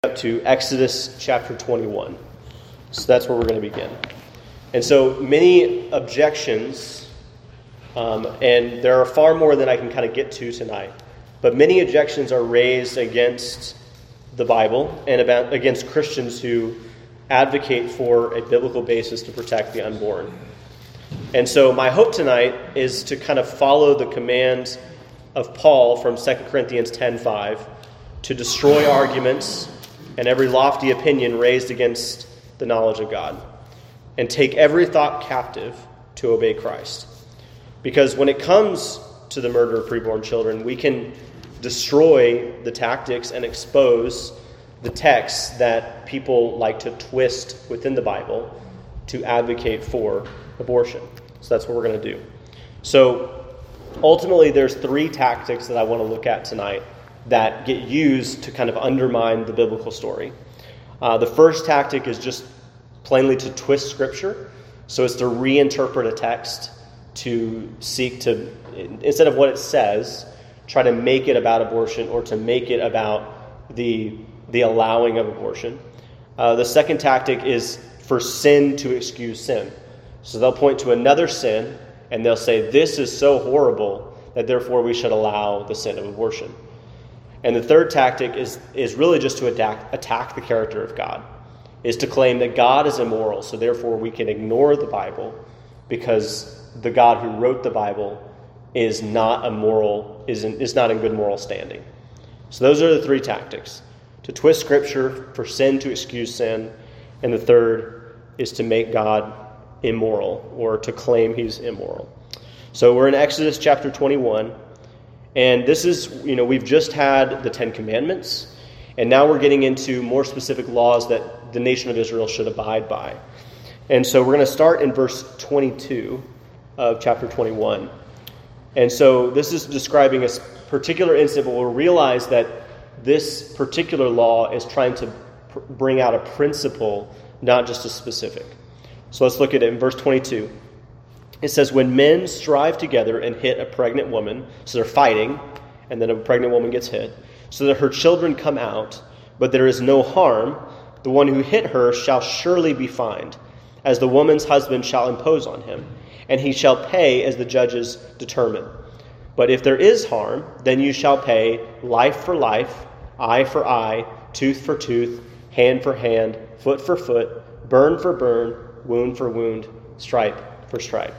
Up to Exodus chapter 21. So that's where we're going to begin. And so many objections, and there are far more than I can kind of get to tonight, but many objections are raised against the Bible and against Christians who advocate for a biblical basis to protect the unborn. And so my hope tonight is to kind of follow the command of Paul from 2 Corinthians 10:5 to destroy arguments and every lofty opinion raised against the knowledge of God, and take every thought captive to obey Christ. Because when it comes to the murder of preborn children, we can destroy the tactics and expose the texts that people like to twist within the Bible to advocate for abortion. So that's what we're going to do. So ultimately, there's three tactics that I want to look at tonight that get used to kind of undermine the biblical story. The first tactic is just plainly to twist Scripture. So it's to reinterpret a text to seek to, instead of what it says, try to make it about abortion or to make it about the allowing of abortion. The second tactic is for sin to excuse sin. So they'll point to another sin and they'll say, this is so horrible that therefore we should allow the sin of abortion. And the third tactic is really just to attack the character of God, is to claim that God is immoral, so therefore we can ignore the Bible because the God who wrote the Bible is not immoral, is not in good moral standing. So those are the three tactics: to twist Scripture for sin to excuse sin, and the third is to make God immoral or to claim he's immoral. So we're in Exodus chapter 21. And this is, we've just had the Ten Commandments, and now we're getting into more specific laws that the nation of Israel should abide by. And so we're going to start in verse 22 of chapter 21. And so this is describing a particular incident, but we'll realize that this particular law is trying to bring out a principle, not just a specific. So let's look at it in verse 22. It says, when men strive together and hit a pregnant woman, so they're fighting, and then a pregnant woman gets hit, so that her children come out, but there is no harm, the one who hit her shall surely be fined, as the woman's husband shall impose on him, and he shall pay as the judges determine. But if there is harm, then you shall pay life for life, eye for eye, tooth for tooth, hand for hand, foot for foot, burn for burn, wound for wound, stripe for stripe.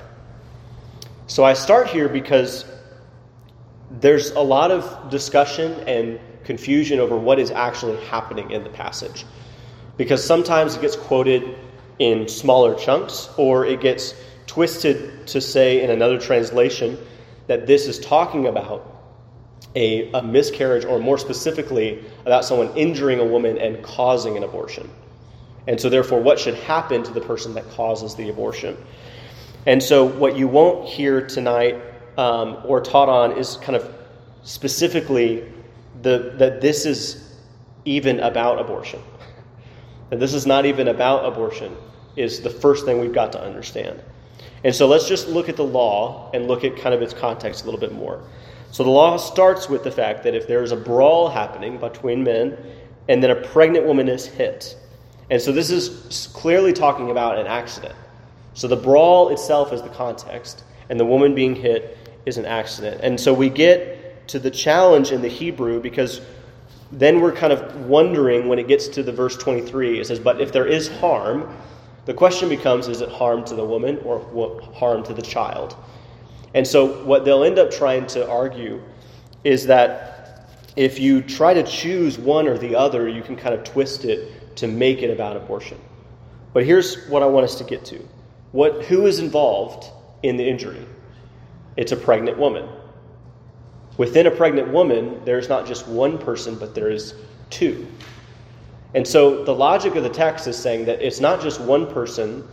So I start here because there's a lot of discussion and confusion over what is actually happening in the passage. Because sometimes it gets quoted in smaller chunks, or it gets twisted to say in another translation that this is talking about a miscarriage, or more specifically about someone injuring a woman and causing an abortion. And so therefore what should happen to the person that causes the abortion. And so what you won't hear tonight or taught on is kind of specifically that this is even about abortion. That this is not even about abortion is the first thing we've got to understand. And so let's just look at the law and look at kind of its context a little bit more. So the law starts with the fact that if there is a brawl happening between men and then a pregnant woman is hit. And so this is clearly talking about an accident. So the brawl itself is the context, and the woman being hit is an accident. And so we get to the challenge in the Hebrew, because then we're kind of wondering when it gets to the verse 23. It says, but if there is harm, the question becomes, is it harm to the woman or harm to the child? And so what they'll end up trying to argue is that if you try to choose one or the other, you can kind of twist it to make it about abortion. But here's what I want us to get to. Who is involved in the injury? It's a pregnant woman. Within a pregnant woman, there's not just one person, but there is two. And so the logic of the text is saying that it's not just one person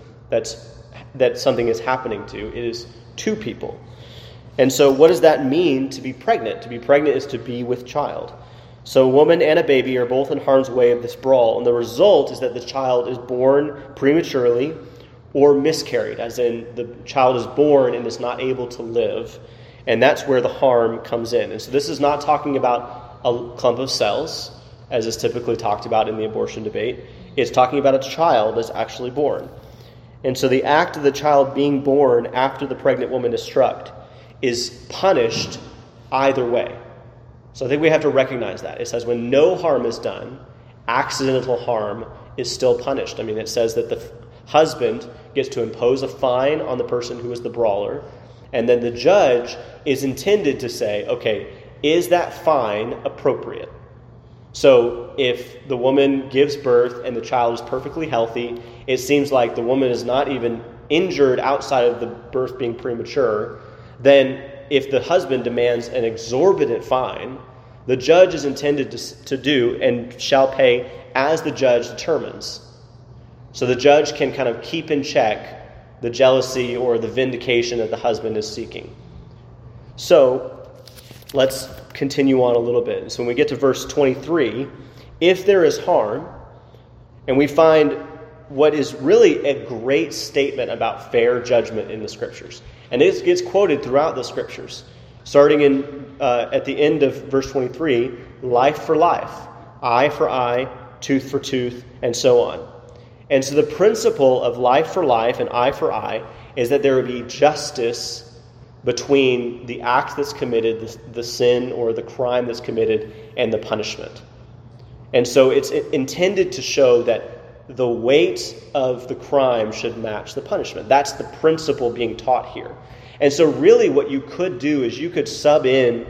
that something is happening to, it is two people. And so what does that mean to be pregnant? To be pregnant is to be with child. So a woman and a baby are both in harm's way of this brawl, and the result is that the child is born prematurely or miscarried, as in the child is born and is not able to live. And that's where the harm comes in. And so this is not talking about a clump of cells as is typically talked about in the abortion debate. It's talking about a child that's actually born. And so the act of the child being born after the pregnant woman is struck is punished either way. So I think we have to recognize that. It says when no harm is done, accidental harm is still punished. I mean, it says that the husband gets to impose a fine on the person who is the brawler, and then the judge is intended to say, okay, is that fine appropriate? So if the woman gives birth and the child is perfectly healthy, it seems like the woman is not even injured outside of the birth being premature, then if the husband demands an exorbitant fine, the judge is intended to do and shall pay as the judge determines. So the judge can kind of keep in check the jealousy or the vindication that the husband is seeking. So let's continue on a little bit. So when we get to verse 23, if there is harm, and we find what is really a great statement about fair judgment in the Scriptures. And it gets quoted throughout the Scriptures. Starting at the end of verse 23, life for life, eye for eye, tooth for tooth, and so on. And so the principle of life for life and eye for eye is that there would be justice between the act that's committed, the sin or the crime that's committed, and the punishment. And so it's intended to show that the weight of the crime should match the punishment. That's the principle being taught here. And so really what you could do is you could sub in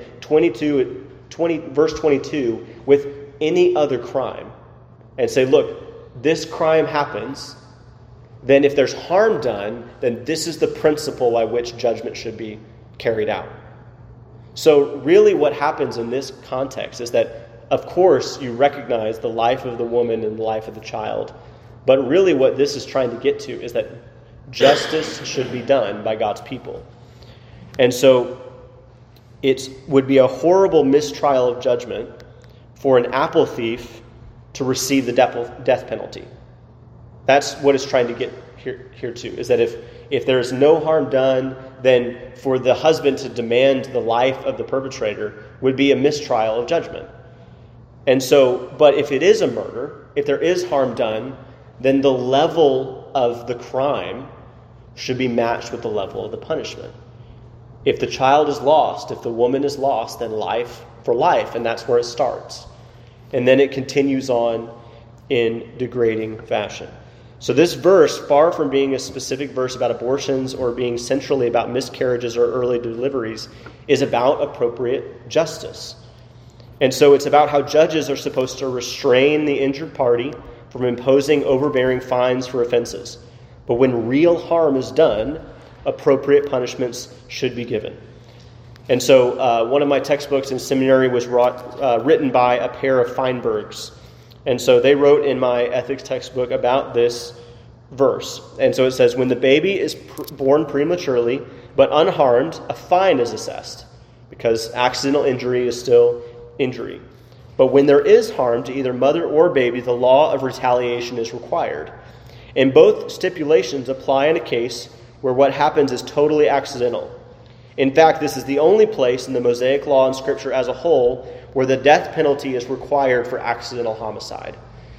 verse 22 with any other crime and say, look, this crime happens, then if there's harm done, then this is the principle by which judgment should be carried out. So really what happens in this context is that, of course, you recognize the life of the woman and the life of the child, but really what this is trying to get to is that justice should be done by God's people. And so it would be a horrible mistrial of judgment for an apple thief to receive the death penalty. That's what it's trying to get here to, is that if there is no harm done, then for the husband to demand the life of the perpetrator would be a mistrial of judgment. And so, but if it is a murder, if there is harm done, then the level of the crime should be matched with the level of the punishment. If the child is lost, if the woman is lost, then life for life, and that's where it starts. And then it continues on in degrading fashion. So this verse, far from being a specific verse about abortions or being centrally about miscarriages or early deliveries, is about appropriate justice. And so it's about how judges are supposed to restrain the injured party from imposing overbearing fines for offenses. But when real harm is done, appropriate punishments should be given. And so one of my textbooks in seminary was written by a pair of Feinbergs. And so they wrote in my ethics textbook about this verse. And so it says, when the baby is born prematurely but unharmed, a fine is assessed, because accidental injury is still injury. But when there is harm to either mother or baby, the law of retaliation is required. And both stipulations apply in a case where what happens is totally accidental. In fact, this is the only place in the Mosaic law and Scripture as a whole where the death penalty is required for accidental homicide.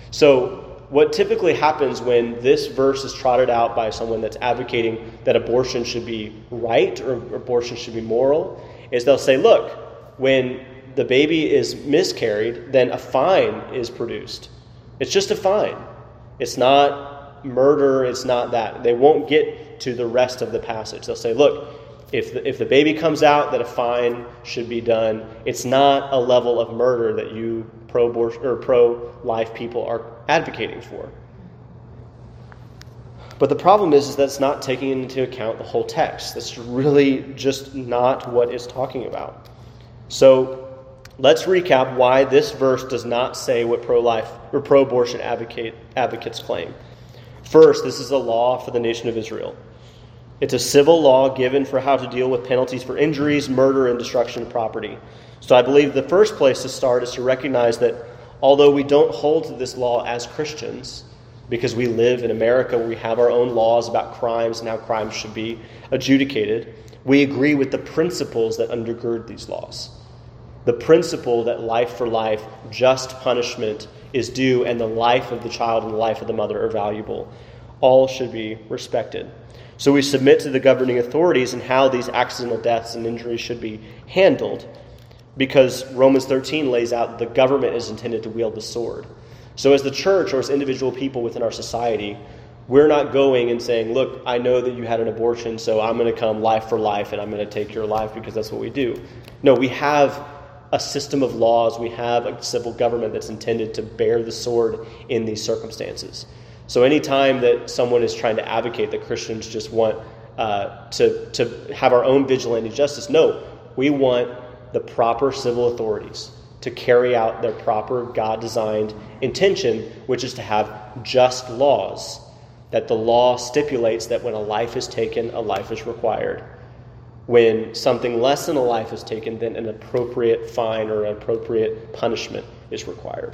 So what typically happens when this verse is trotted out by someone that's advocating that abortion should be right or abortion should be moral is they'll say, look, when the baby is miscarried, then a fine is produced. It's just a fine. It's not murder. It's not that. They won't get to the rest of the passage. They'll say, look, if the baby comes out, that a fine should be done. It's not a level of murder that you pro-abortion or pro-life people are advocating for. But the problem is that's not taking into account the whole text. That's really just not what it's talking about. So let's recap why this verse does not say what pro-life or pro-abortion advocates claim. First, this is a law for the nation of Israel. It's a civil law given for how to deal with penalties for injuries, murder, and destruction of property. So I believe the first place to start is to recognize that although we don't hold to this law as Christians, because we live in America where we have our own laws about crimes and how crimes should be adjudicated, we agree with the principles that undergird these laws. The principle that life for life, just punishment is due, and the life of the child and the life of the mother are valuable. All should be respected. So we submit to the governing authorities in how these accidental deaths and injuries should be handled, because Romans 13 lays out the government is intended to wield the sword. So as the church or as individual people within our society, we're not going and saying, look, I know that you had an abortion, so I'm going to come life for life and I'm going to take your life because that's what we do. No, we have a system of laws. We have a civil government that's intended to bear the sword in these circumstances. So anytime that someone is trying to advocate that Christians just want to have our own vigilante justice, no, we want the proper civil authorities to carry out their proper God-designed intention, which is to have just laws, that the law stipulates that when a life is taken, a life is required. When something less than a life is taken, then an appropriate fine or an appropriate punishment is required.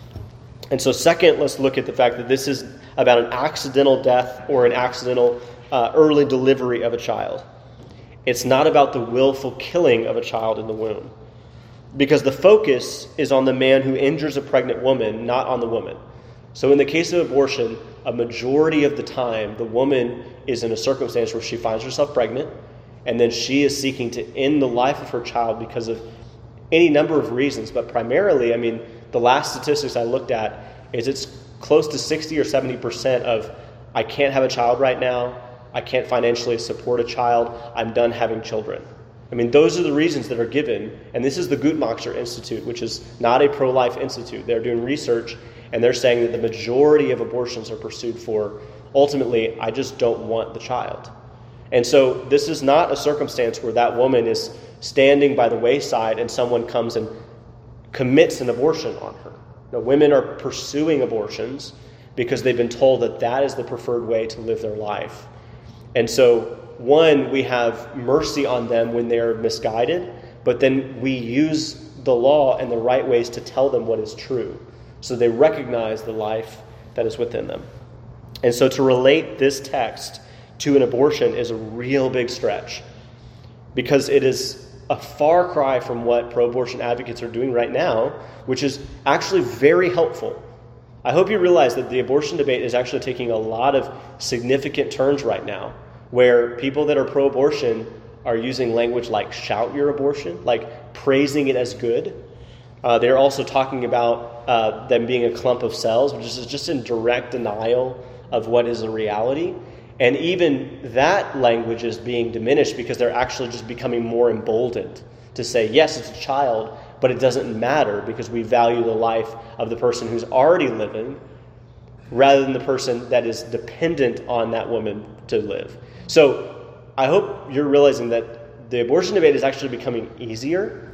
And so second, let's look at the fact that this is about an accidental death or an accidental early delivery of a child. It's not about the willful killing of a child in the womb, because the focus is on the man who injures a pregnant woman, not on the woman. So in the case of abortion, a majority of the time, the woman is in a circumstance where she finds herself pregnant, and then she is seeking to end the life of her child because of any number of reasons. But primarily, the last statistics I looked at is it's close to 60 or 70% of, I can't have a child right now, I can't financially support a child, I'm done having children. Those are the reasons that are given, and this is the Guttmacher Institute, which is not a pro-life institute. They're doing research, and they're saying that the majority of abortions are pursued for, ultimately, I just don't want the child. And so this is not a circumstance where that woman is standing by the wayside and someone comes and commits an abortion on her. No, women are pursuing abortions because they've been told that that is the preferred way to live their life. And so, one, we have mercy on them when they're misguided, but then we use the law and the right ways to tell them what is true, so they recognize the life that is within them. And so to relate this text to an abortion is a real big stretch, because it is a far cry from what pro-abortion advocates are doing right now, which is actually very helpful. I hope you realize that the abortion debate is actually taking a lot of significant turns right now, where people that are pro-abortion are using language like shout your abortion, like praising it as good. They're also talking about them being a clump of cells, which is just in direct denial of what is a reality. And even that language is being diminished because they're actually just becoming more emboldened to say, yes, it's a child, but it doesn't matter because we value the life of the person who's already living rather than the person that is dependent on that woman to live. So I hope you're realizing that the abortion debate is actually becoming easier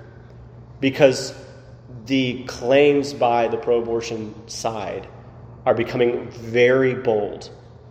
because the claims by the pro-abortion side are becoming very bold.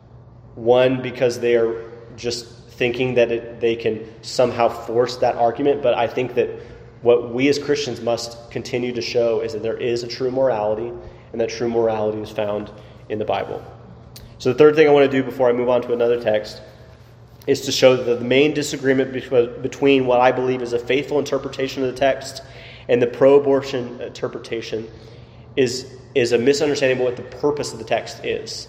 One, because they are just thinking that they can somehow force that argument, but I think that what we as Christians must continue to show is that there is a true morality, and that true morality is found in the Bible. So the third thing I want to do before I move on to another text is to show that the main disagreement between what I believe is a faithful interpretation of the text and the pro-abortion interpretation is a misunderstanding of what the purpose of the text is.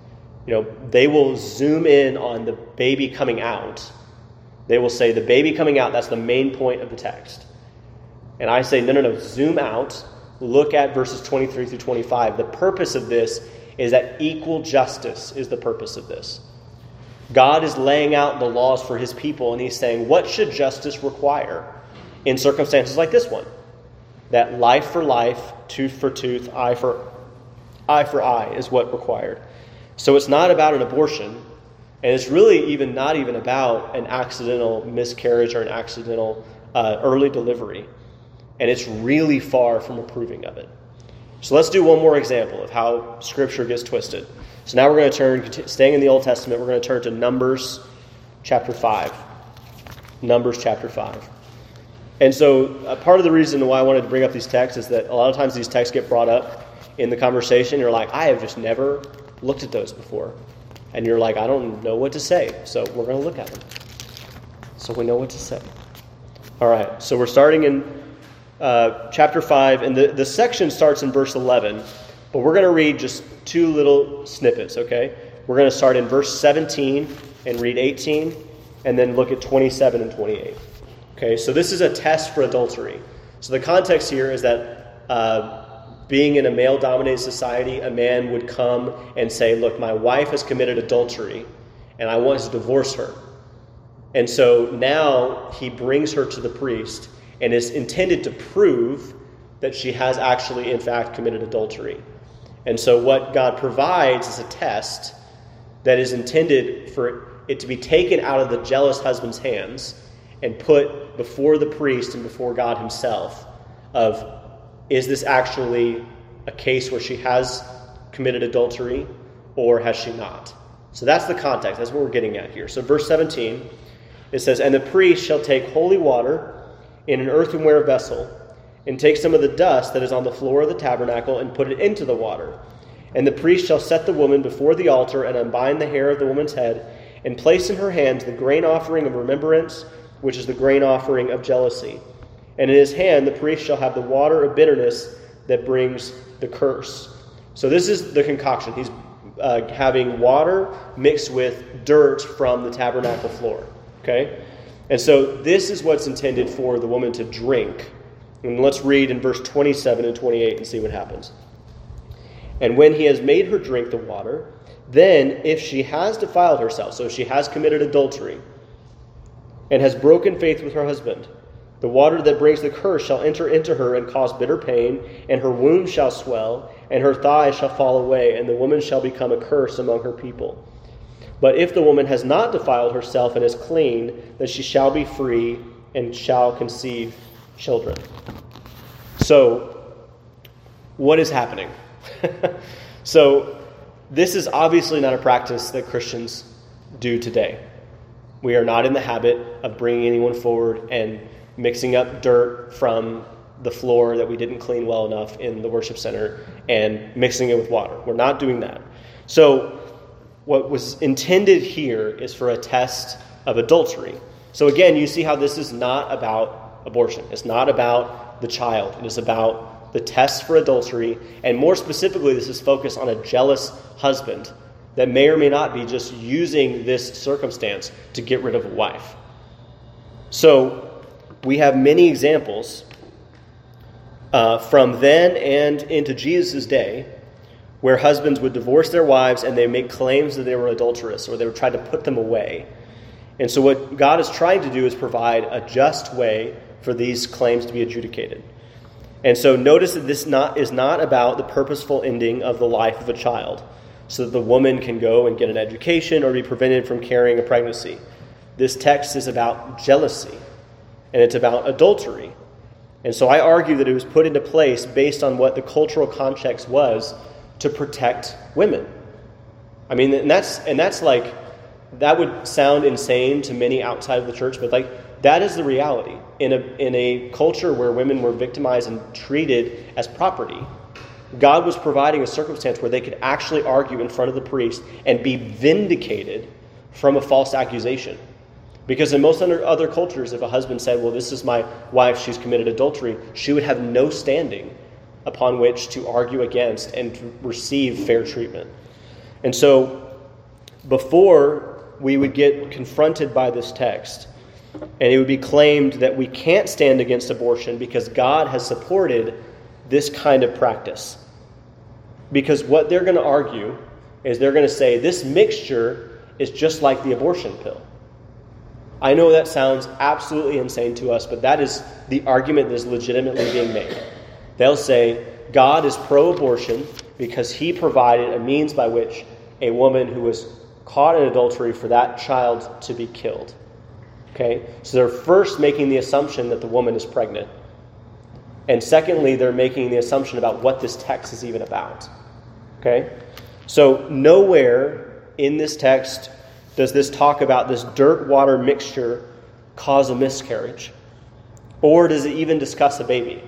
They will zoom in on the baby coming out. They will say the baby coming out, that's the main point of the text. And I say, no, zoom out, look at verses 23 through 25. The purpose of this is that equal justice is the purpose of this. God is laying out the laws for his people, and he's saying, what should justice require in circumstances like this one? That life for life, tooth for tooth, eye for eye is what required. So it's not about an abortion, and it's really not even about an accidental miscarriage or an accidental early delivery. And it's really far from approving of it. So let's do one more example of how Scripture gets twisted. So now we're going to turn, staying in the Old Testament, we're going to turn to Numbers chapter 5. Numbers chapter 5. And so part of the reason why I wanted to bring up these texts is that a lot of times these texts get brought up in the conversation. You're like, I have just never looked at those before. And you're like, I don't know what to say. So we're going to look at them, so we know what to say. All right, so we're starting in chapter 5, and the section starts in verse 11, but we're going to read just two little snippets, okay? We're going to start in verse 17 and read 18, and then look at 27 and 28. Okay, so this is a test for adultery. So the context here is that being in a male-dominated society, a man would come and say, look, my wife has committed adultery, and I want to divorce her. And so now he brings her to the priest and is intended to prove that she has actually, in fact, committed adultery. And so what God provides is a test that is intended for it to be taken out of the jealous husband's hands and put before the priest and before God himself of, is this actually a case where she has committed adultery or has she not? So that's the context. That's what we're getting at here. So verse 17, it says, and the priest shall take holy water in an earthenware vessel and take some of the dust that is on the floor of the tabernacle and put it into the water. And the priest shall set the woman before the altar and unbind the hair of the woman's head and place in her hands the grain offering of remembrance, which is the grain offering of jealousy. And in his hand the priest shall have the water of bitterness that brings the curse. So this is the concoction. He's having water mixed with dirt from the tabernacle floor. Okay? And so this is what's intended for the woman to drink. And let's read in verse 27 and 28 and see what happens. And when he has made her drink the water, then if she has defiled herself, so she has committed adultery, and has broken faith with her husband, the water that brings the curse shall enter into her and cause bitter pain, and her womb shall swell, and her thighs shall fall away, and the woman shall become a curse among her people. But if the woman has not defiled herself and is clean, then she shall be free and shall conceive children. So, what is happening? So, this is obviously not a practice that Christians do today. We are not in the habit of bringing anyone forward and mixing up dirt from the floor that we didn't clean well enough in the worship center and mixing it with water. We're not doing that. So, what was intended here is for a test of adultery. So again, you see how this is not about abortion. It's not about the child. It is about the test for adultery. And more specifically, this is focused on a jealous husband that may or may not be just using this circumstance to get rid of a wife. So we have many examples from then and into Jesus' day where husbands would divorce their wives and they make claims that they were adulterous or they would try to put them away. And so what God is trying to do is provide a just way for these claims to be adjudicated. And so notice that this is not about the purposeful ending of the life of a child so that the woman can go and get an education or be prevented from carrying a pregnancy. This text is about jealousy and it's about adultery. And so I argue that it was put into place based on what the cultural context was to protect women. I mean, and that's like, that would sound insane to many outside of the church, but like that is the reality. In a culture where women were victimized and treated as property, God was providing a circumstance where they could actually argue in front of the priest and be vindicated from a false accusation. Because in most other cultures, if a husband said, well, this is my wife, she's committed adultery, she would have no standing upon which to argue against and to receive fair treatment. And so before we would get confronted by this text, and it would be claimed that we can't stand against abortion because God has supported this kind of practice. Because what they're going to argue is they're going to say this mixture is just like the abortion pill. I know that sounds absolutely insane to us, but that is the argument that is legitimately being made. They'll say God is pro-abortion because he provided a means by which a woman who was caught in adultery for that child to be killed. Okay? So they're first making the assumption that the woman is pregnant. And secondly, they're making the assumption about what this text is even about. Okay? So nowhere in this text does this talk about this dirt-water mixture cause a miscarriage. Or does it even discuss a baby?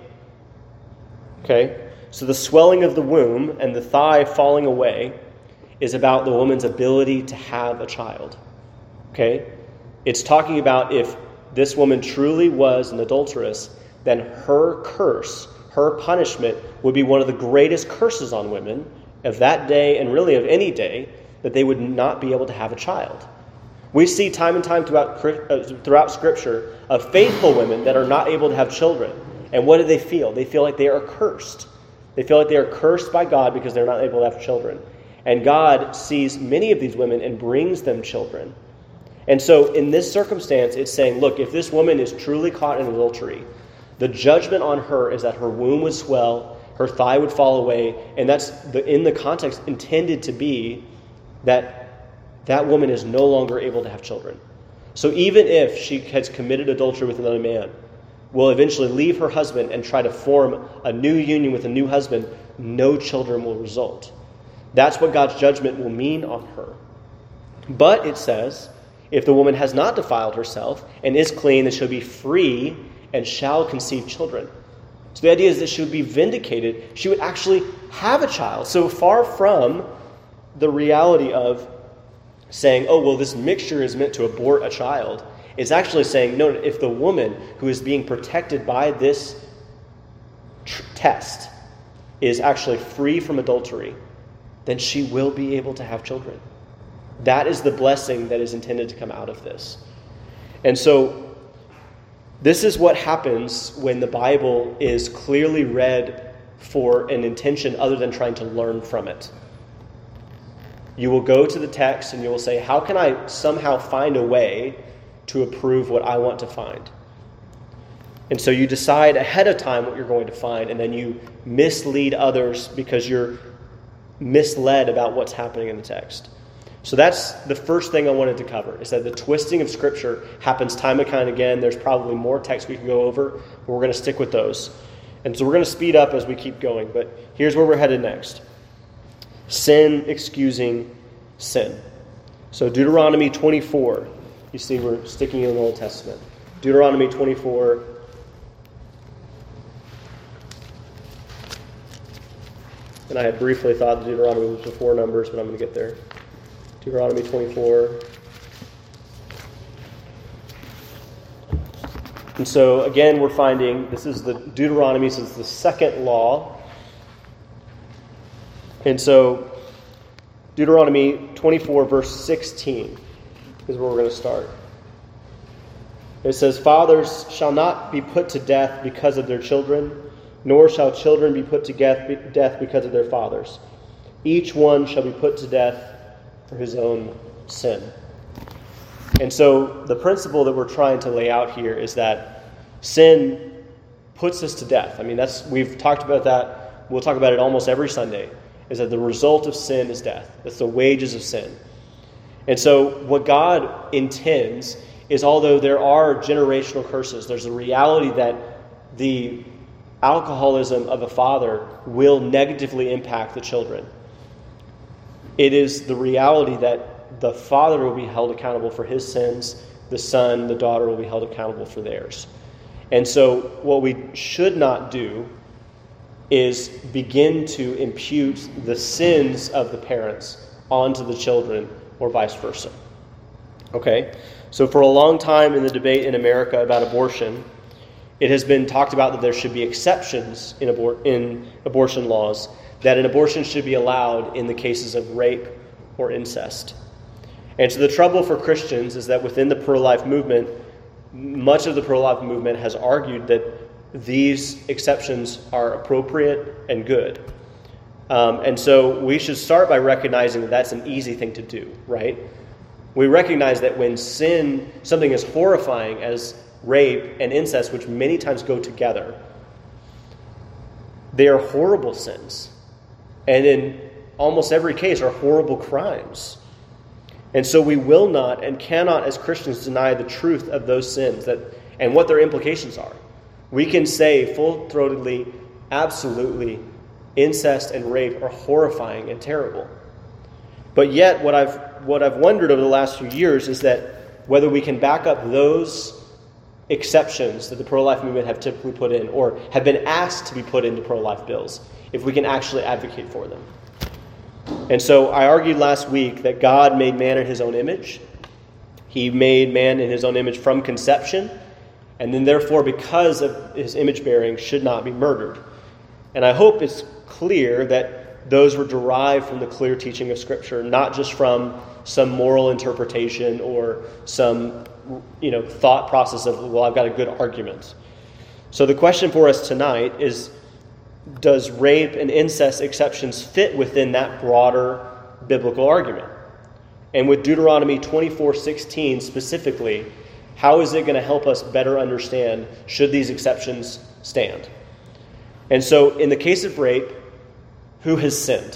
Okay? So the swelling of the womb and the thigh falling away is about the woman's ability to have a child. Okay? It's talking about if this woman truly was an adulteress, then her curse, her punishment, would be one of the greatest curses on women of that day and really of any day, that they would not be able to have a child. We see time and time throughout Scripture of faithful women that are not able to have children. And what do they feel? They feel like they are cursed. They feel like they are cursed by God because they're not able to have children. And God sees many of these women and brings them children. And so in this circumstance, it's saying, look, if this woman is truly caught in adultery, the judgment on her is that her womb would swell, her thigh would fall away, and that's in the context intended to be that that woman is no longer able to have children. So even if she has committed adultery with another man, will eventually leave her husband and try to form a new union with a new husband, no children will result. That's what God's judgment will mean on her. But it says, if the woman has not defiled herself and is clean, then she'll be free and shall conceive children. So the idea is that she would be vindicated. She would actually have a child. So far from the reality of saying, oh, well, this mixture is meant to abort a child. It's actually saying, no, if the woman who is being protected by this test is actually free from adultery, then she will be able to have children. That is the blessing that is intended to come out of this. And so this is what happens when the Bible is clearly read for an intention other than trying to learn from it. You will go to the text and you will say, how can I somehow find a way to approve what I want to find? And so you decide ahead of time what you're going to find, and then you mislead others because you're misled about what's happening in the text. So that's the first thing I wanted to cover, is that the twisting of Scripture happens time and time again. There's probably more text we can go over, but we're going to stick with those. And so we're going to speed up as we keep going, but here's where we're headed next. Sin excusing sin. So Deuteronomy 24. You see, we're sticking in the Old Testament. Deuteronomy 24. And I had briefly thought that Deuteronomy was before Numbers, but I'm going to get there. Deuteronomy 24. And so, again, we're finding, this is the Deuteronomy, so it's the second law. And so, Deuteronomy 24, verse 16 is where we're going to start. It says, fathers shall not be put to death because of their children, nor shall children be put to death because of their fathers. Each one shall be put to death for his own sin. And so the principle that we're trying to lay out here is that sin puts us to death. I mean, we've talked about that. We'll talk about it almost every Sunday, is that the result of sin is death. That's the wages of sin. And so what God intends is, although there are generational curses, there's a reality that the alcoholism of a father will negatively impact the children. It is the reality that the father will be held accountable for his sins, the son, the daughter will be held accountable for theirs. And so what we should not do is begin to impute the sins of the parents onto the children or vice versa. Okay? So for a long time in the debate in America about abortion, it has been talked about that there should be exceptions in abortion laws, that an abortion should be allowed in the cases of rape or incest. And so the trouble for Christians is that within the pro-life movement, much of the pro-life movement has argued that these exceptions are appropriate and good. And so we should start by recognizing that that's an easy thing to do, right? We recognize that when something as horrifying as rape and incest, which many times go together, they are horrible sins. And in almost every case are horrible crimes. And so we will not and cannot as Christians deny the truth of those sins and what their implications are. We can say full-throatedly, absolutely, incest and rape are horrifying and terrible. But yet what I've wondered over the last few years is that whether we can back up those exceptions that the pro-life movement have typically put in or have been asked to be put into pro-life bills, if we can actually advocate for them. And so I argued last week that God made man in his own image. He made man in his own image from conception, and then therefore, because of his image bearing, should not be murdered. And I hope it's clear that those were derived from the clear teaching of Scripture, not just from some moral interpretation or some thought process of, well, I've got a good argument. So the question for us tonight is, does rape and incest exceptions fit within that broader biblical argument? And with Deuteronomy 24:16 specifically, how is it going to help us better understand should these exceptions stand? And so in the case of rape, who has sinned?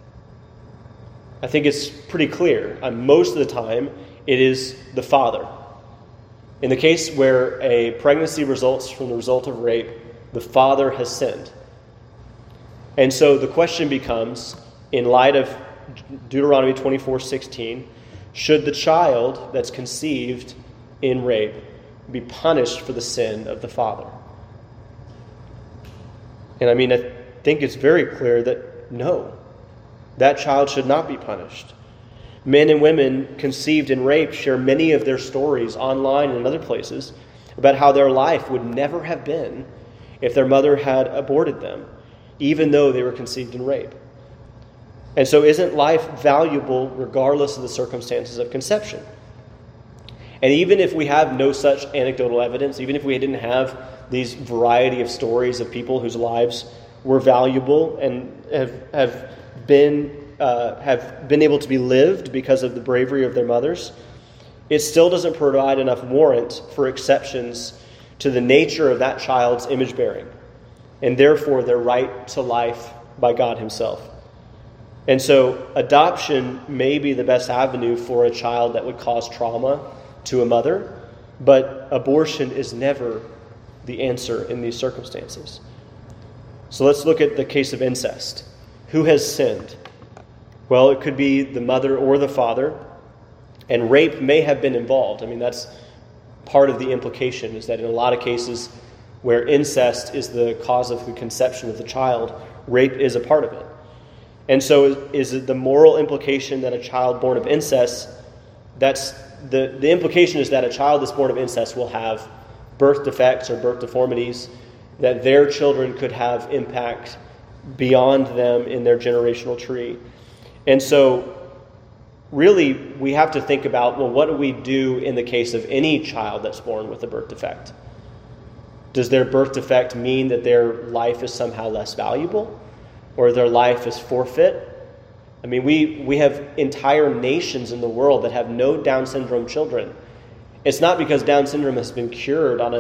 I think it's pretty clear. Most of the time, it is the father. In the case where a pregnancy results from the result of rape, the father has sinned. And so the question becomes, in light of Deuteronomy 24:16, should the child that's conceived in rape be punished for the sin of the father? And I think it's very clear that no, that child should not be punished. Men and women conceived in rape share many of their stories online and in other places about how their life would never have been if their mother had aborted them, even though they were conceived in rape. And so isn't life valuable regardless of the circumstances of conception? And even if we have no such anecdotal evidence, even if we didn't have these variety of stories of people whose lives were valuable and have been able to be lived because of the bravery of their mothers, it still doesn't provide enough warrant for exceptions to the nature of that child's image bearing, and therefore their right to life by God himself. And so adoption may be the best avenue for a child that would cause trauma to a mother, but abortion is never the answer in these circumstances. So let's look at the case of incest. Who has sinned? Well, it could be the mother or the father, and rape may have been involved. That's part of the implication, is that in a lot of cases where incest is the cause of the conception of the child, rape is a part of it. And so is it the moral implication that a child born of incest, that's the implication is that a child that's born of incest will have birth defects or birth deformities, that their children could have impact beyond them in their generational tree. And so really we have to think about, well, what do we do in the case of any child that's born with a birth defect? Does their birth defect mean that their life is somehow less valuable, or their life is forfeit? We have entire nations in the world that have no Down syndrome children. It's not because Down syndrome has been cured on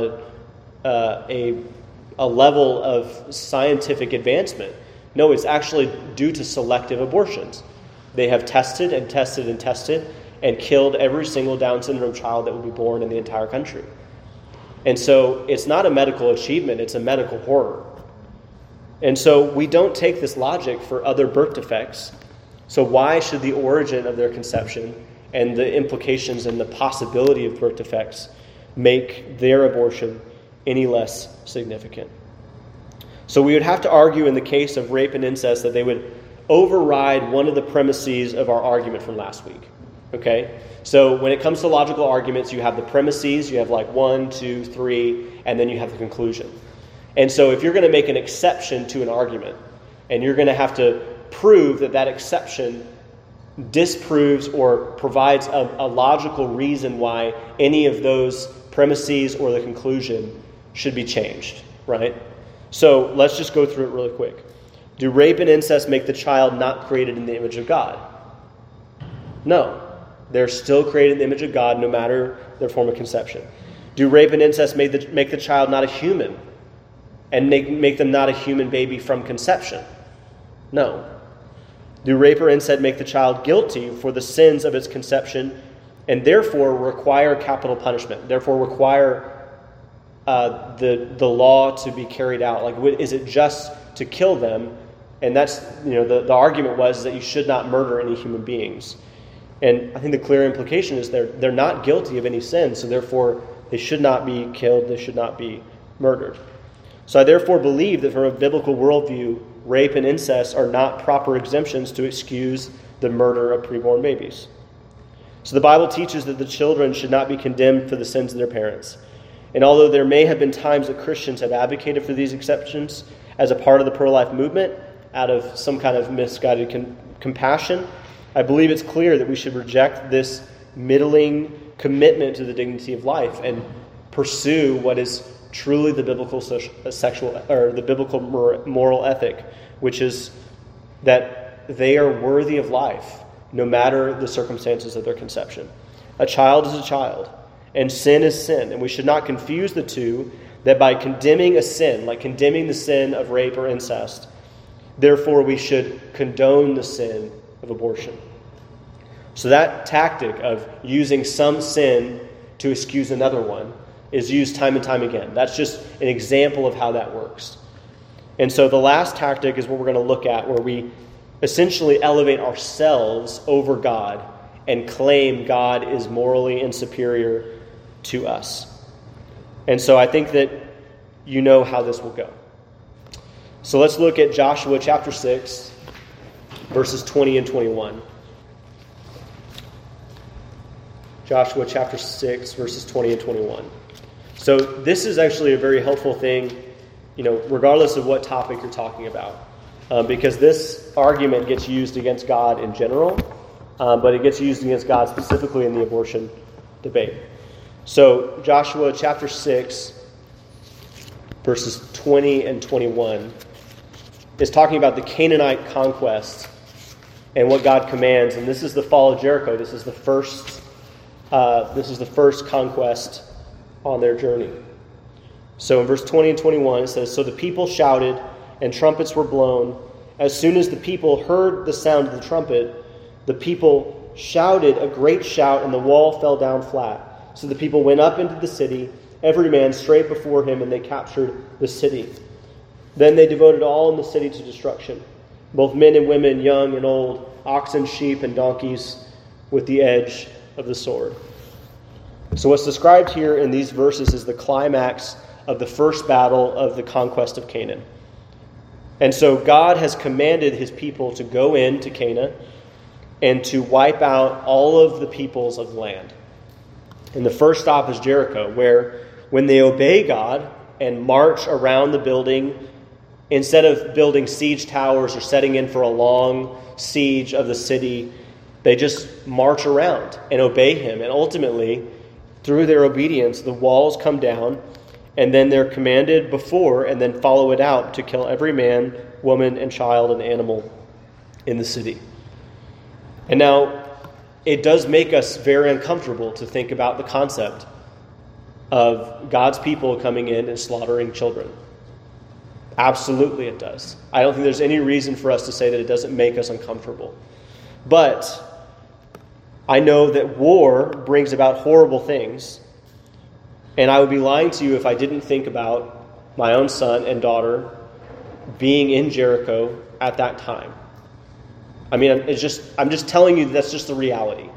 a level of scientific advancement. No, it's actually due to selective abortions. They have tested and tested and tested and killed every single Down syndrome child that would be born in the entire country. And so it's not a medical achievement, it's a medical horror. And so we don't take this logic for other birth defects. So why should the origin of their conception and the implications and the possibility of birth defects make their abortion any less significant? So we would have to argue in the case of rape and incest that they would override one of the premises of our argument from last week. Okay? So when it comes to logical arguments, you have the premises, you have 1, 2, 3, and then you have the conclusion. And so if you're going to make an exception to an argument, and you're going to have to prove that exception disproves or provides a logical reason why any of those premises or the conclusion should be changed, right? So let's just go through it really quick. Do rape and incest make the child not created in the image of God? No. They're still created in the image of God no matter their form of conception. Do rape and incest make the child not a human and make them not a human baby from conception? No. Do rape or incest make the child guilty for the sins of its conception and therefore require capital punishment, therefore require the law to be carried out? Is it just to kill them? And that's, the argument was that you should not murder any human beings. And I think the clear implication is they're not guilty of any sin, so therefore they should not be killed, they should not be murdered. So I therefore believe that from a biblical worldview, rape and incest are not proper exemptions to excuse the murder of preborn babies. So the Bible teaches that the children should not be condemned for the sins of their parents. And although there may have been times that Christians have advocated for these exceptions as a part of the pro-life movement, out of some kind of misguided compassion, I believe it's clear that we should reject this middling commitment to the dignity of life and pursue what is truly the biblical the biblical moral ethic, which is that they are worthy of life, no matter the circumstances of their conception. A child is a child, and sin is sin, and we should not confuse the two, that by condemning a sin, like condemning the sin of rape or incest, therefore we should condone the sin of abortion. So that tactic of using some sin to excuse another one is used time and time again. That's just an example of how that works. And so the last tactic is what we're going to look at, where we essentially elevate ourselves over God and claim God is morally inferior to us. And so I think that you know how this will go. So let's look at Joshua chapter 6, verses 20 and 21. Joshua chapter 6, verses 20 and 21. So this is actually a very helpful thing, regardless of what topic you're talking about. Because this argument gets used against God in general, but it gets used against God specifically in the abortion debate. So Joshua chapter 6, verses 20 and 21 is talking about the Canaanite conquest and what God commands. And this is the fall of Jericho. This is the first conquest on their journey. So in verse 20 and 21 it says, "So the people shouted, and trumpets were blown. As soon as the people heard the sound of the trumpet, the people shouted a great shout, and the wall fell down flat. So the people went up into the city, every man straight before him, and they captured the city. Then they devoted all in the city to destruction, both men and women, young and old, oxen, sheep, and donkeys, with the edge of the sword." So what's described here in these verses is the climax of the first battle of the conquest of Canaan. And so God has commanded his people to go into Canaan and to wipe out all of the peoples of the land. And the first stop is Jericho, where when they obey God and march around the building, instead of building siege towers or setting in for a long siege of the city, they just march around and obey him. And ultimately, through their obedience, the walls come down, and then they're commanded before and then follow it out to kill every man, woman, and child and animal in the city. And now, it does make us very uncomfortable to think about the concept of God's people coming in and slaughtering children. Absolutely it does. I don't think there's any reason for us to say that it doesn't make us uncomfortable. But I know that war brings about horrible things, and I would be lying to you if I didn't think about my own son and daughter being in Jericho at that time. I mean, I'm just telling you that's just the reality.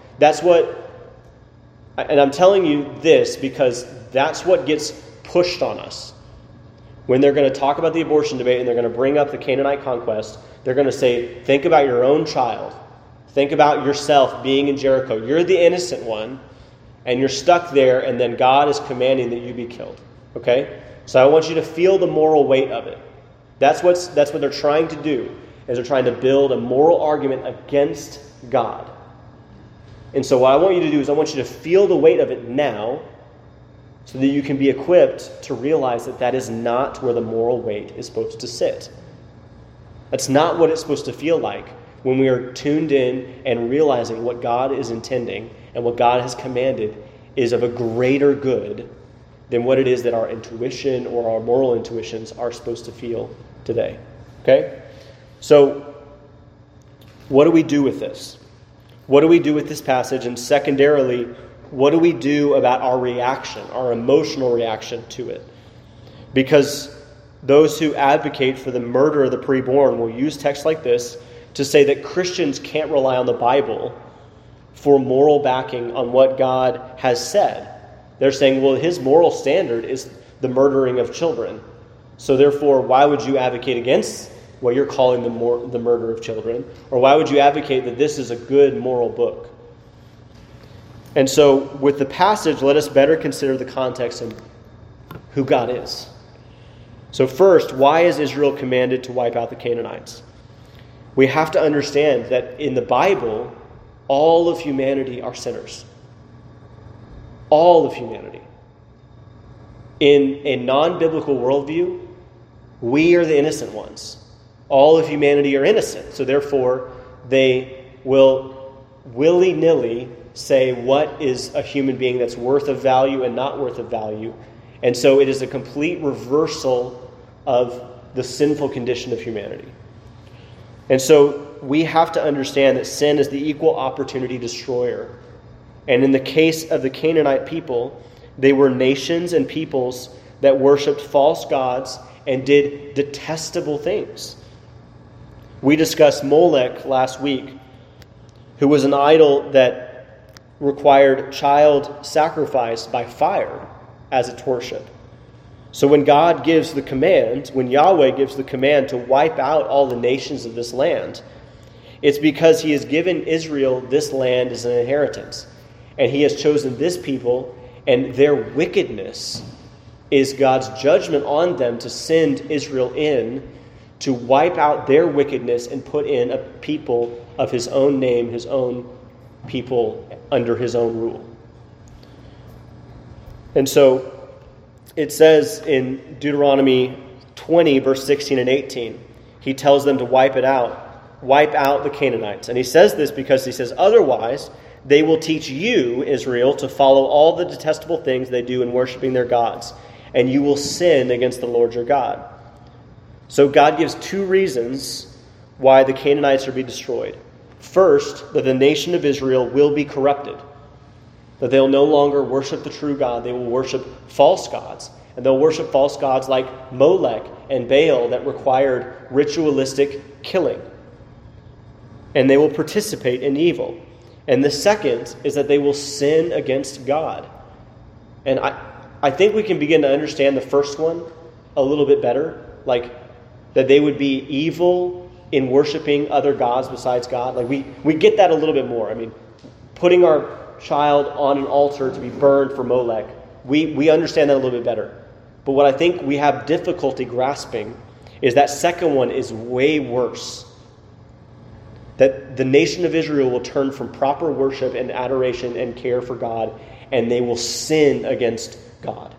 And I'm telling you this because that's what gets pushed on us. When they're going to talk about the abortion debate and they're going to bring up the Canaanite conquest, they're going to say, think about your own child. Think about yourself being in Jericho. You're the innocent one, and you're stuck there, and then God is commanding that you be killed. Okay? So I want you to feel the moral weight of it. That's what they're trying to do, is they're trying to build a moral argument against God. And so what I want you to do is I want you to feel the weight of it now, so that you can be equipped to realize that that is not where the moral weight is supposed to sit. That's not what it's supposed to feel like when we are tuned in and realizing what God is intending and what God has commanded is of a greater good than what it is that our intuition or our moral intuitions are supposed to feel today. Okay? So, what do we do with this? What do we do with this passage? And secondarily, what do we do about our reaction, our emotional reaction to it? Because those who advocate for the murder of the preborn will use texts like this to say that Christians can't rely on the Bible for moral backing on what God has said. They're saying, well, his moral standard is the murdering of children. So therefore, why would you advocate against what you're calling the murder of children? Or why would you advocate that this is a good moral book? And so with the passage, let us better consider the context who God is. So first, why is Israel commanded to wipe out the Canaanites? We have to understand that in the Bible, all of humanity are sinners. All of humanity. In a non-biblical worldview, we are the innocent ones. All of humanity are innocent. So therefore, they will willy-nilly say what is a human being that's worth of value and not worth of value. And so it is a complete reversal of the sinful condition of humanity. And so we have to understand that sin is the equal opportunity destroyer. And in the case of the Canaanite people, they were nations and peoples that worshipped false gods and did detestable things. We discussed Molech last week, who was an idol that required child sacrifice by fire as its worship. So when God gives the command, when Yahweh gives the command to wipe out all the nations of this land, it's because he has given Israel this land as an inheritance. And he has chosen this people, and their wickedness is God's judgment on them to send Israel in to wipe out their wickedness and put in a people of his own name, his own people under his own rule. And so it says in Deuteronomy 20, verse 16 and 18, he tells them to wipe out the Canaanites. And he says this because he says, otherwise, they will teach you, Israel, to follow all the detestable things they do in worshiping their gods, and you will sin against the Lord your God. So God gives two reasons why the Canaanites are to be destroyed. First, that the nation of Israel will be corrupted, that they'll no longer worship the true God, they will worship false gods, and they'll worship false gods like Molech and Baal that required ritualistic killing. And they will participate in evil. And the second is that they will sin against God. And I think we can begin to understand the first one a little bit better. Like, that they would be evil in worshiping other gods besides God. Like, we get that a little bit more. I mean, putting our child on an altar to be burned for Molech, we understand that a little bit better. But what I think we have difficulty grasping is that second one is way worse. That the nation of Israel will turn from proper worship and adoration and care for God, and they will sin against God.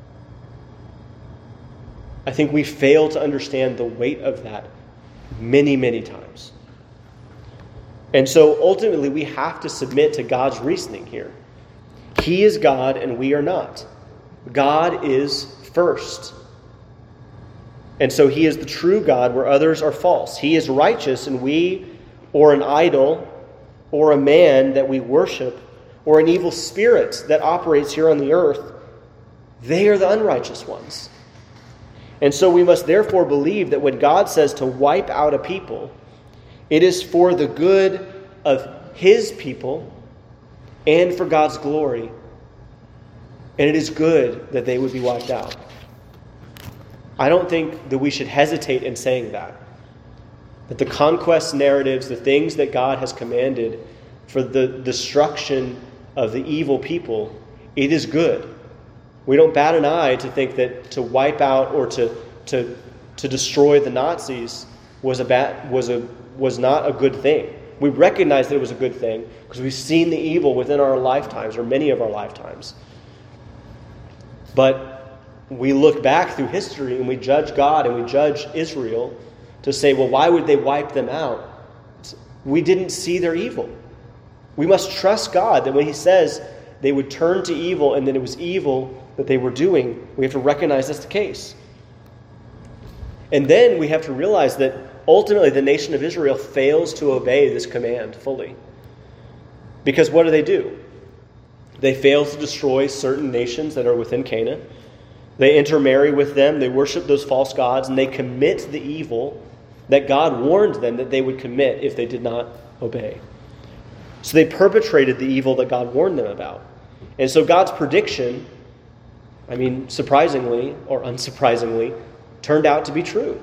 I think we fail to understand the weight of that many, many times. And so ultimately we have to submit to God's reasoning here. He is God and we are not. God is first. And so he is the true God where others are false. He is righteous and we, or an idol, or a man that we worship, or an evil spirit that operates here on the earth, they are the unrighteous ones. And so we must therefore believe that when God says to wipe out a people, it is for the good of his people and for God's glory. And it is good that they would be wiped out. I don't think that we should hesitate in saying that. That the conquest narratives, the things that God has commanded for the destruction of the evil people, it is good. We don't bat an eye to think that to wipe out or to destroy the Nazis was not a good thing. We recognize that it was a good thing because we've seen the evil within our lifetimes, or many of our lifetimes. But we look back through history and we judge God and we judge Israel to say, well, why would they wipe them out? We didn't see their evil. We must trust God that when he says they would turn to evil and that it was evil that they were doing, we have to recognize that's the case. And then we have to realize that ultimately the nation of Israel fails to obey this command fully. Because what do? They fail to destroy certain nations that are within Canaan. They intermarry with them, they worship those false gods, and they commit the evil that God warned them that they would commit if they did not obey. So they perpetrated the evil that God warned them about. And so God's prediction, surprisingly or unsurprisingly, turned out to be true.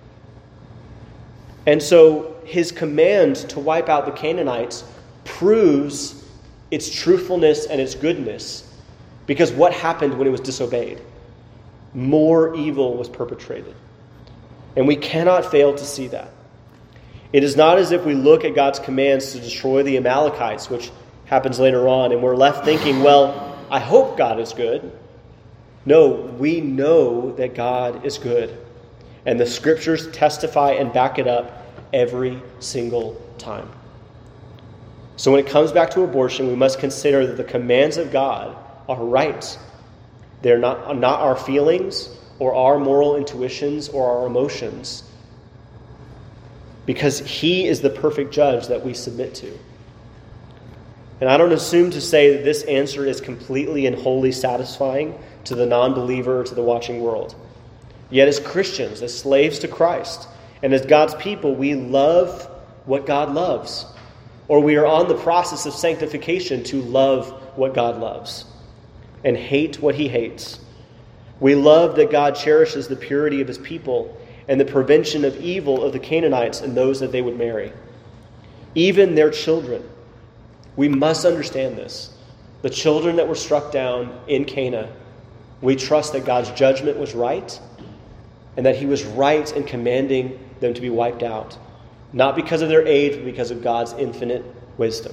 And so his command to wipe out the Canaanites proves its truthfulness and its goodness. Because what happened when it was disobeyed? more evil was perpetrated. And we cannot fail to see that. It is not as if we look at God's commands to destroy the Amalekites, which happens later on, and we're left thinking, well, I hope God is good. No, we know that God is good. And the Scriptures testify and back it up every single time. So when it comes back to abortion, we must consider that the commands of God are right. They're not our feelings or our moral intuitions or our emotions, because He is the perfect judge that we submit to. And I don't assume to say that this answer is completely and wholly satisfying to the non-believer or to the watching world. Yet as Christians, as slaves to Christ, and as God's people, we love what God loves. Or we are on the process of sanctification to love what God loves and hate what He hates. We love that God cherishes the purity of His people and the prevention of evil of the Canaanites and those that they would marry, even their children. We must understand this. The children that were struck down in Cana, we trust that God's judgment was right and that He was right in commanding them to be wiped out, not because of their age, but because of God's infinite wisdom.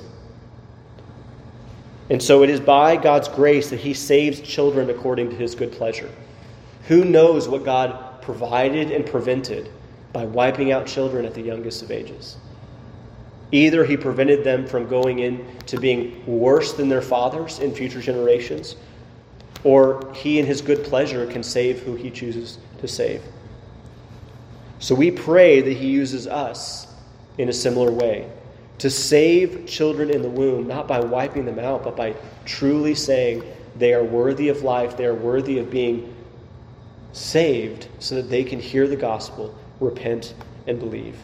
And so it is by God's grace that He saves children according to His good pleasure. Who knows what God provided and prevented by wiping out children at the youngest of ages? Either He prevented them from going into being worse than their fathers in future generations, or He in His good pleasure can save who He chooses to save. So we pray that He uses us in a similar way to save children in the womb, not by wiping them out, but by truly saying they are worthy of life, they are worthy of being saved so that they can hear the gospel, repent, and believe.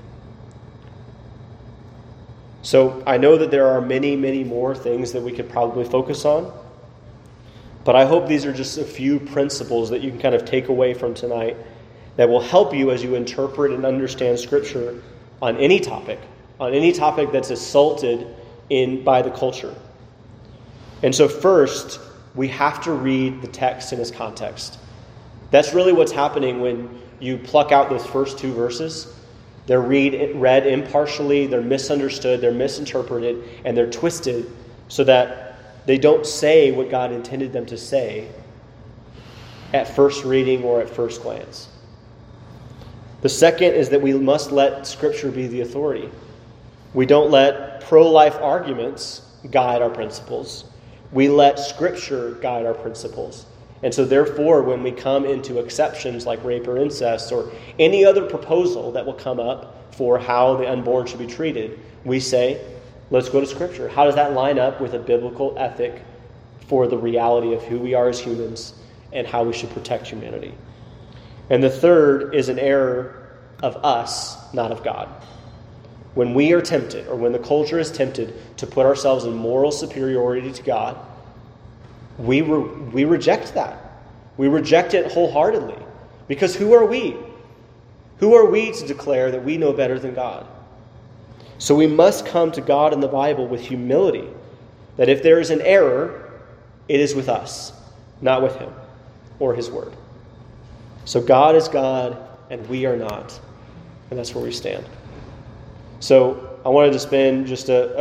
So I know that there are many, many more things that we could probably focus on, but I hope these are just a few principles that you can kind of take away from tonight that will help you as you interpret and understand Scripture on any topic that's assaulted by the culture. And so first, we have to read the text in its context. That's really what's happening when you pluck out those first two verses. They're read impartially, they're misunderstood, they're misinterpreted, and they're twisted so that they don't say what God intended them to say at first reading or at first glance. The second is that we must let Scripture be the authority. We don't let pro-life arguments guide our principles. We let Scripture guide our principles. And so therefore, when we come into exceptions like rape or incest or any other proposal that will come up for how the unborn should be treated, we say, let's go to Scripture. How does that line up with a biblical ethic for the reality of who we are as humans and how we should protect humanity? And the third is an error of us, not of God. When we are tempted, or when the culture is tempted to put ourselves in moral superiority to God, we reject that. We reject it wholeheartedly. Because who are we? Who are we to declare that we know better than God? So we must come to God in the Bible with humility, that if there is an error, it is with us, not with Him or His Word. So God is God, and we are not. And that's where we stand. So I wanted to spend just a